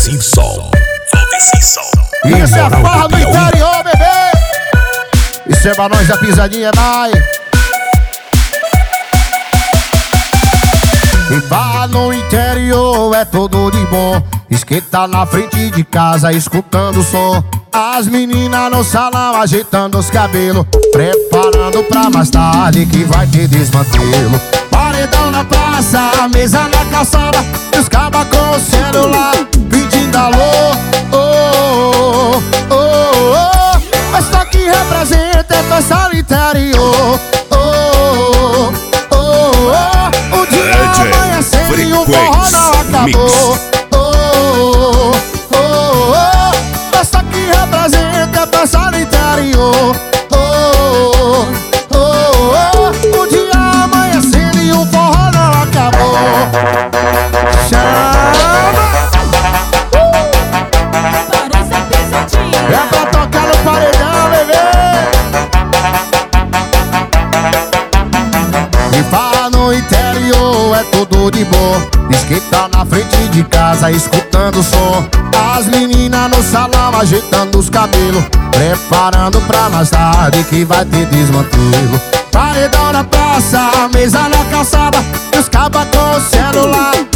Valdeci Sol. Isso é farra do interior, bebê. Isso é pra nós da pisadinha, vai. E vá no interior é tudo de bom. Esquenta na frente de casa escutando o som. As meninas no salão ajeitando os cabelos, preparando pra mais tarde que vai ter desmantelo. Paredão na praça, mesa na calçada, os cabas com o celular pedindo alô. Oh, oh, oh, oh. Esta que representa é festa no interior. Oh, oh, oh, oh. O dia amanhecendo e o forró não acabou. Oh, oh, oh, oh. Esta que representa é festa no interior. Oh, oh, oh. O dia amanhecendo e o forró não acabou. É pra tocar no paredão, bebê. E vá no interior é tudo de bom. Esquenta na frente de casa escutando o som. As meninas no salão ajeitando os cabelos, preparando pra mais tarde que vai ter desmantelo. Paredão na praça, mesa na calçada, os cabas com o celular